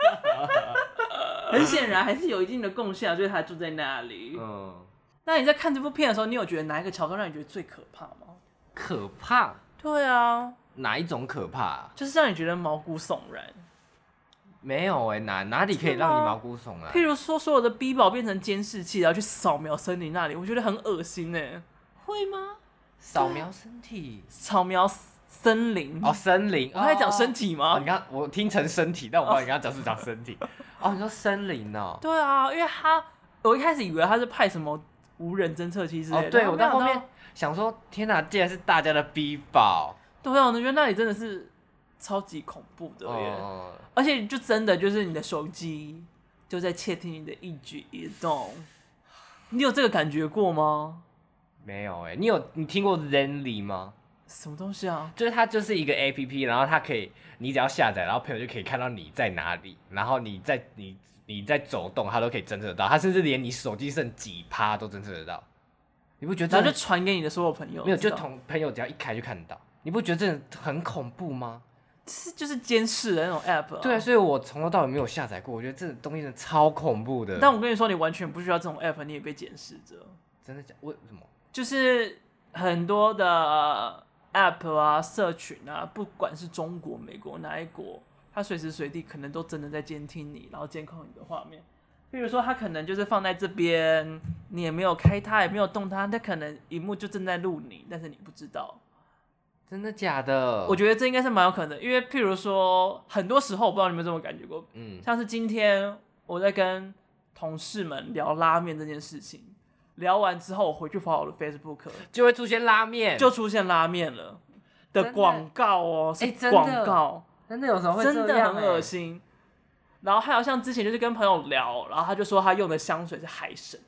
很显然还是有一定的贡献，就是他住在那里。那你在看这部片的时候，你有觉得哪一个桥段让你觉得最可怕吗？ 可怕？ 对啊。 哪一种可怕？ 就是让你觉得毛骨悚然。 没有哪里可以让你毛骨悚然？ 譬如说，所有的 B 宝变成监视器，然后去扫描森林那里，我觉得很恶心会吗？ 扫描身体？ 扫描森林森林， 我在讲身体吗？ 你看我听成身体，但我不知道你刚刚讲是讲身体。你说森林哦？ 对啊，因为我一开始以为他是派什么无人侦测器之类的。 对，我在后面想说，天哪，竟然是大家的 B 宝。 对啊，我觉得那里真的是超级恐怖的耶，而且就真的就是你的手机就在窃听你的一举一动，你有这个感觉过吗？ 没有你听过 Zenly 吗？ 什么东西啊？ 就是它就是一个 APP， 然后它可以，你只要下载，然后朋友就可以看到你在哪里，然后你在走动，它都可以侦测得到，它甚至连你手机剩几%都侦测得到。你不觉得？ 然后就传给你的所有朋友。 没有，就同朋友只要一开就看得到。你不觉得真的很恐怖吗？ 就是监视的那种 app。 对，所以我从头到尾没有下载过，我觉得这东西真的超恐怖的。 但我跟你说，你完全不需要这种 app， 你也被监视着。 真的假？为什么？ 就是很多的app 啊、社群啊，不管是中国、美国哪一国，它随时随地可能都真的在监听你，然后监控你的画面。比如说，它可能就是放在这边，你也没有开它，也没有动它，它可能荧幕就正在录你，但是你不知道。 真的假的？ 我觉得这应该是蛮有可能，因为譬如说，很多时候我不知道你们有没有这种感觉过，像是今天我在跟同事们聊拉面这件事情，聊完之后我回去发我的 Facebook， 就会出现拉面， 就出现拉面了的广告哦，是广告， 真的有时候会这样， 真的很恶心。然后还有像之前就是跟朋友聊，然后他就说他用的香水是海神的，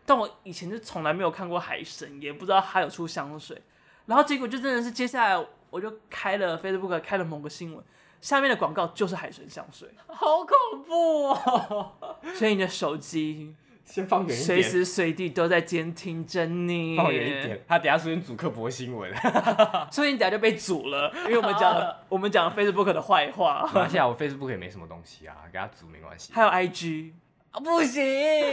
但我以前就从来没有看过海神，也不知道他有出香水。然后结果就真的是接下来我就开了 Facebook， 开了某个新闻，下面的广告就是海神香水， 好恐怖哦！ 所以你的手机先放远一点， 随时随地都在监听着你。 放远一点，他等一下出现主客博新闻， 所以你等下就被煮了，因为我们讲了 Facebook 的坏话。 马来西亚我 Facebook 也没什么东西啊，给他煮没关系。 还有 IG。 不行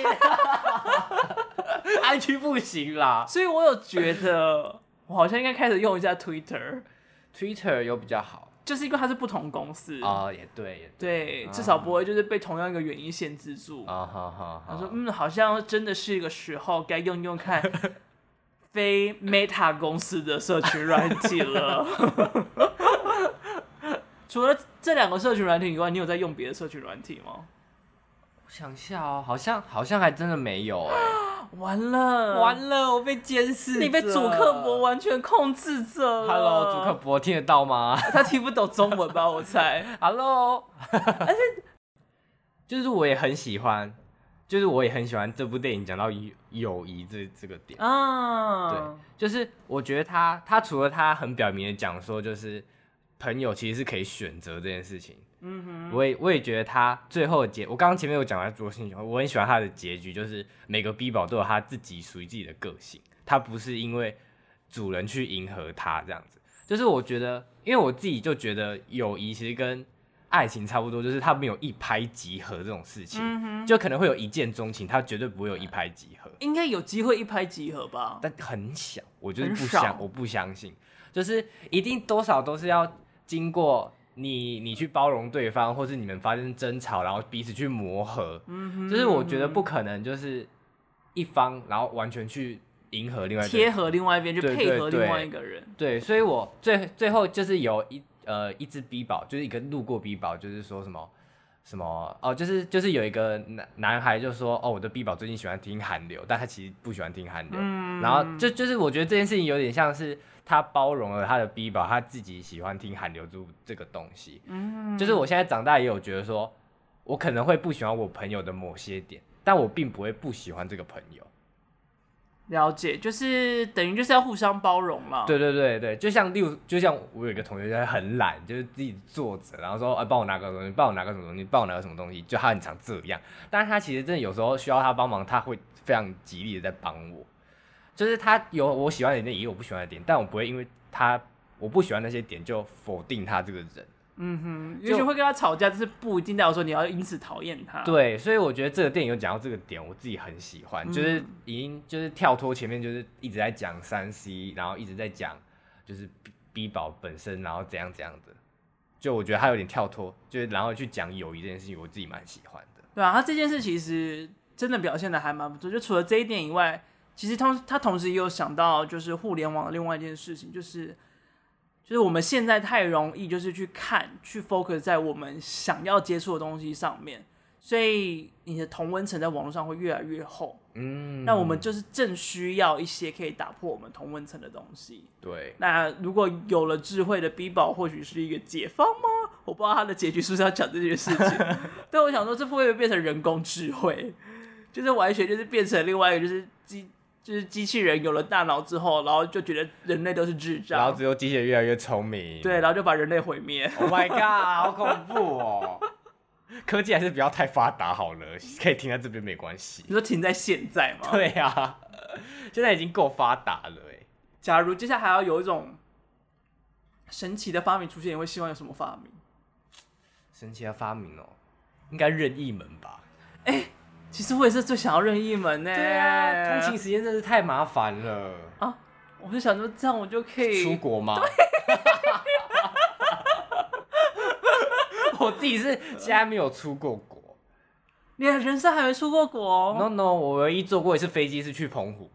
，IG 不行啦。 所以我有觉得，我好像应该开始用一下 Twitter。Twitter 有比较好， 就是因为它是不同公司也对， 也对，至少不会就是被同样一个原因限制住。他说，好像真的是一个时候该用用看非 Meta 公司的社群软体了。除了这2个社群软体以外，你有在用别的社群软体吗？ 我想一下哦，好像还真的没有完了， 我被监视， 你被主客博完全控制着了。 Hello， 主客博听得到吗？ 他听不懂中文吧？我猜。 Hello， 而且就是我也很喜欢这部电影讲到友谊这个点啊。对，就是我觉得他除了他很表明的讲说，就是朋友其实是可以选择这件事情。我也觉得他最后的我刚刚前面有讲到做性，我很喜欢他的结局，就是每个 B 宝都有他自己属于自己的个性，他不是因为主人去迎合他这样子。就是我觉得，因为我自己就觉得友谊其实跟爱情差不多，就是他没有一拍即合这种事情，就可能会有一见钟情，他绝对不会有一拍即合。 应该有机会一拍即合吧？ 但很小，我就是我不相信，就是一定多少都是要经过。你去包容对方，或是你们发生争吵，然后彼此去磨合，就是我觉得不可能就是一方，然后完全去迎合另外一边， 贴合另外一边，就配合另外一个人。 对，所以我最后就是有一只 B 宝，就是一个路过 B 宝，就是说什么哦，就是有一个男孩就说我的 B 宝最近喜欢听韩流，但他其实不喜欢听韩流，然后就是我觉得这件事情有点像是。他包容了他的 B 宝，他自己喜欢听韩流这个东西。就是我现在长大也有觉得说，我可能会不喜欢我朋友的某些点，但我并不会不喜欢这个朋友。 了解，就是等于就是要互相包容嘛。 对，就像我有一个同学，就是很懒，就是自己坐着，然后说帮我拿个东西，帮我拿个什么东西，帮我拿个什么东西，就他很常这样。但是他其实真的有时候需要他帮忙，他会非常极力的在帮我。就是他有我喜欢的点，也有我不喜欢的点，但我不会因为我不喜欢那些点就否定他这个人。 也许会跟他吵架，就是不一定代表说你要因此讨厌他。 对，所以我觉得这个电影有讲到这个点，我自己很喜欢，就是已经就是跳脱前面就是一直在讲3C，然后一直在讲就是 B 宝本身，然后怎样的，就我觉得他有点跳脱，就是然后去讲友谊这件事情，我自己蛮喜欢的。 对啊，他这件事其实真的表现的还蛮不错，就除了这一点以外。其实他同时也有想到，就是互联网的另外一件事情，就是我们现在太容易就是去 focus 在我们想要接触的东西上面，所以你的同温层在网络上会越来越厚。那我们就是正需要一些可以打破我们同温层的东西。 对。 那如果有了智慧的 B 宝，或许是一个解放吗？我不知道他的结局是不是要讲这件事情。但我想说，这会不会变成人工智慧？就是完全就是变成另外一个就是机器人有了大脑之后，然后就觉得人类都是智障， 然后之后机器人越来越聪明， 对，然后就把人类毁灭。 Oh my god， 好恐怖哦！科技还是不要太发达好了，可以停在这边没关系。 你说停在现在吗？ 对啊，现在已经够发达了哎。 假如接下来还要有一种神奇的发明出现，你会希望有什么发明？ 神奇的发明哦，应该任意门吧？ 其实我也是最想要任意门呢。 对啊，通勤时间真是太麻烦了啊！ 我就想说，这样我就可以出国吗？我自己是现在没有出过国。 你的人生还没出过国 ？No， 我唯一坐过一次飞机是去澎湖。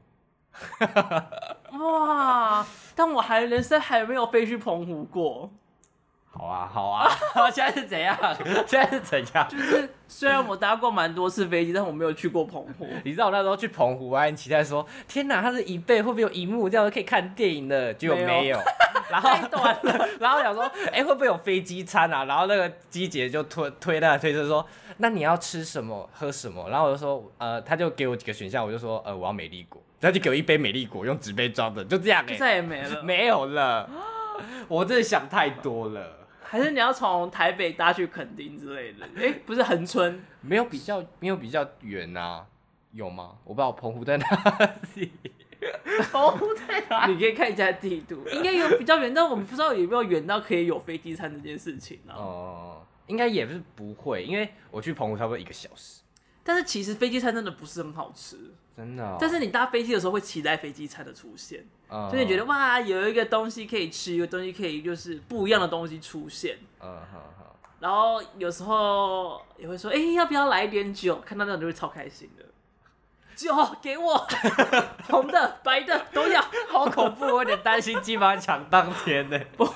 哇！但我人生还没有飞去澎湖过。 好啊，现在是怎样？ 就是虽然我搭过蛮多次飞机，但我没有去过澎湖。 你知道我那时候去澎湖，我还很期待说，天哪，它是椅背会不会有萤幕，这样可以看电影的？结果没有。然后太短了， 然后想说，会不会有飞机餐啊？然后那个机姐就推那个推车说，那你要吃什么喝什么？然后我就说，他就给我几个选项，我就说，我要美丽果，他就给我一杯美丽果，用纸杯装的，就这样就再也没了， 没有了。我真的想太多了。 还是你要从台北搭去垦丁之类的？不是恒春， 没有比较远啊？有吗？我不知道澎湖在哪里。 澎湖在哪？你可以看一下地图，应该有比较远，但我们不知道有没有远到可以有飞机餐这件事情啊。 应该也是不会，因为我去澎湖差不多1个小时。 但是其实飞机餐真的不是很好吃， 真的。但是你搭飞机的时候会期待飞机餐的出现，所以你觉得哇，有一个东西可以吃，有一个东西可以就是不一样的东西出现。然后有时候也会说，要不要来一点酒？看到那种就会超开心的。酒给我，红的、白的都要。 好恐怖，我有点担心金马奖当天呢。 不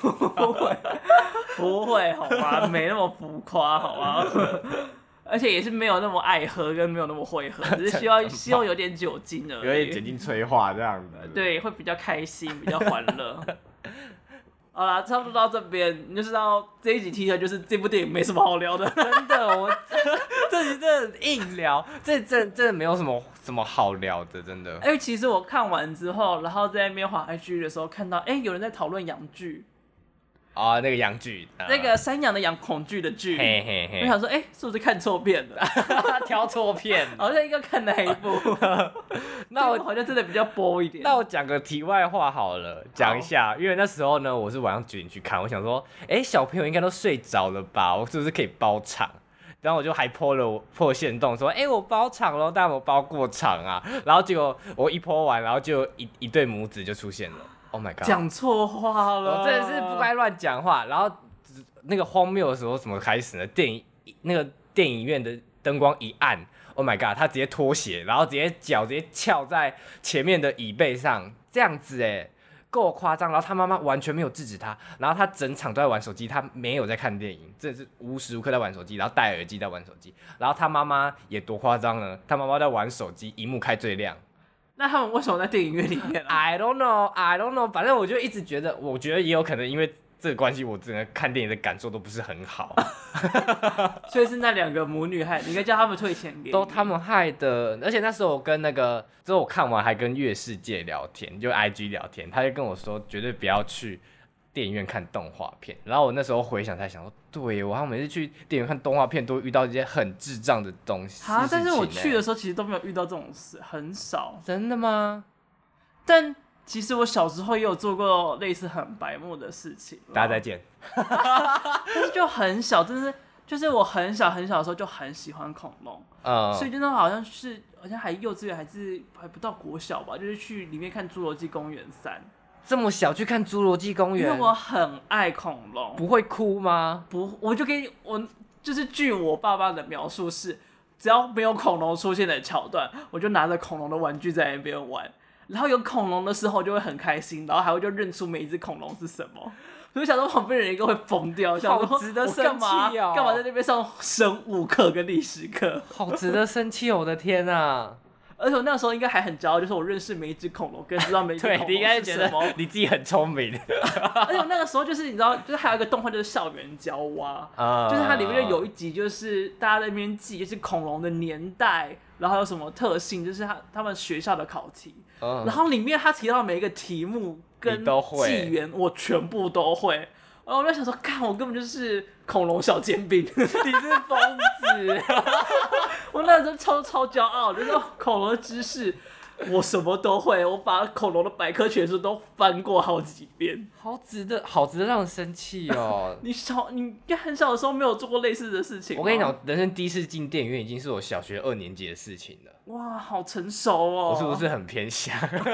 会，好吗？没那么浮夸，好吗？而且也是没有那么爱喝，跟没有那么会喝，只是希望有点酒精而已， 有点酒精催化这样子。 对，会比较开心，比较欢乐。好啦，差不多到这边，你就知道这一集提的就是这部电影没什么好聊的。 真的，我这集真的硬聊，这真的没有什么好聊的，真的。 其实我看完之后，然后在那边滑 IG 的时候看到，有人在讨论洋剧。 那个洋剧， 那个山羊的羊恐惧的剧，我想说，是不是看错片了？ 挑错片， 好像应该看哪一部？那我好像真的比较播一点。 那我讲个题外话好了，讲一下，因为那时候呢，我是晚上9点去看，我想说，小朋友应该都睡着了吧？我是不是可以包场？然后我就还破限动说，我包场咯，但我包过场啊。然后结果我一破完，然后就一对母子就出现了。Oh my god！ 讲错话了， 我真的是不该乱讲话。然后那个荒谬的时候怎么开始呢？那个电影院的灯光一暗 ，Oh my god！ 他直接脱鞋，然后脚直接翘在前面的椅背上，这样子够夸张。然后他妈妈完全没有制止他，然后他整场都在玩手机，他没有在看电影，真的是无时无刻在玩手机，然后戴耳机在玩手机。然后他妈妈也多夸张呢，他妈妈在玩手机，萤幕开最亮。 那他们为什么在电影院里面 ？I don't know， 反正我就一直觉得，我觉得也有可能因为这个关系，我整个看电影的感受都不是很好。 所以是那2个母女害，你应该叫他们退钱给你。 都他们害的，而且那时候我跟之后我看完还跟月世界聊天，就 IG 聊天，他就跟我说绝对不要去电影院看动画片。然后我那时候回想才想说，对，我好像每次去电影院看动画片都会遇到一些很智障的东西。 但是我去的时候其实都没有遇到这种事，很少。 真的吗？ 但其实我小时候也有做过类似很白目的事情。 大家再见。 但是就很小，就是我很小的时候就很喜欢恐龙，所以真的好像还幼稚园还不到国小吧，就是去里面看《侏罗纪公园3》。 这么小去看《侏罗纪公园》， 因为我很爱恐龙。 不会哭吗？ 不，我就是据我爸爸的描述是，只要没有恐龙出现的桥段，我就拿着恐龙的玩具在那边玩。然后有恐龙的时候，我就会很开心，然后还会就认出每一只恐龙是什么。我就想说旁边人一个会疯掉， 好值得生气哦！ 干嘛在那边上生物课跟历史课？ 好值得生气，我的天啊！ 而且我那时候应该还很骄傲，就是我认识每一只恐龙，跟知道每一只恐龙是什么。 对，你应该觉得你自己很聪明。 而且我那个时候就是你知道，就是还有一个动画就是校园交蛙，就是它里面就有一集就是大家在那边记，就是恐龙的年代，然后有什么特性，就是他们学校的考题，然后里面他提到每一个题目跟纪元，我全部都会。然后我就想说，看我根本就是恐龙小煎饼， 你是疯子。 我那时候超骄傲，就是恐龙的知识我什么都会，我把恐龙的百科全书都翻过好几遍。 好值得让人生气哦。 你很小的时候没有做过类似的事情吗？ 我跟你讲，人生第一次进电影院已经是我小学2年级的事情了。 哇，好成熟哦！ 我是不是很偏乡？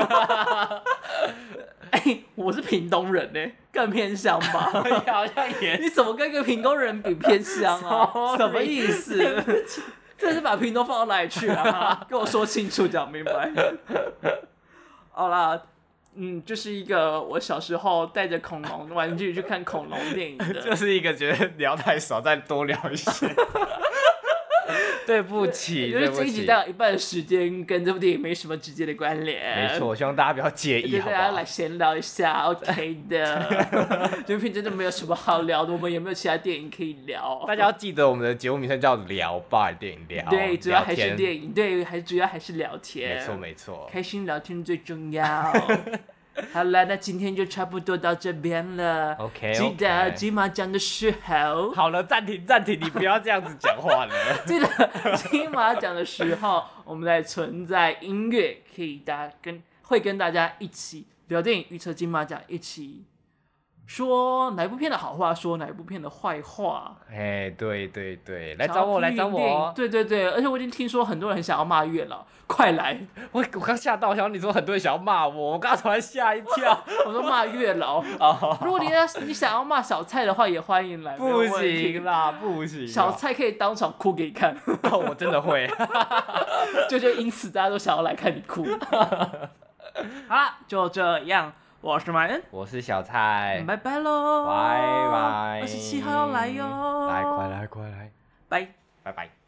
我是屏东人呢，更偏乡吧？ 好像也。 你怎么跟一个屏东人比偏乡啊？什么意思？这是把屏东放到哪里去啊？跟我说清楚，讲明白。好啦， 就是一个我小时候带着恐龙玩具去看恐龙电影的， 就是一个觉得聊太少，再多聊一些。对不起， 就是这一集大概一半的时间跟这部电影没什么直接的关联。 没错，我希望大家不要介意，好不好？ 大家来闲聊一下 ，OK 的。这部片真的没有什么好聊的，我们有没有其他电影可以聊？ 大家要记得我们的节目名称叫聊吧电影聊， 对，主要还是电影，对，主要还是聊天。 没错， 开心聊天最重要。好了，那今天就差不多到这边了。 OK， 记得金马奖的时候， 好了，暂停，你不要这样子讲话了。 记得金马奖的时候，我们在存在音乐，可以会跟大家一起聊电影，预测金马奖，一起说哪一部片的好话，说哪一部片的坏话。 对，来找我。 对，而且我已经听说很多人很想要骂月老，快来！ 我刚吓到，想你说很多人想要骂我刚突然吓一跳。 我说骂月老。如果你想要骂小蔡的话，也欢迎来。 不行啦，不行。 小蔡可以当场哭给你看。 我真的会。 就因此大家都想要来看你哭。好啦，就这样。我是马恩， 我是小蔡， 拜拜喽， 拜拜， 27号要来哟， 来，快来， 拜拜。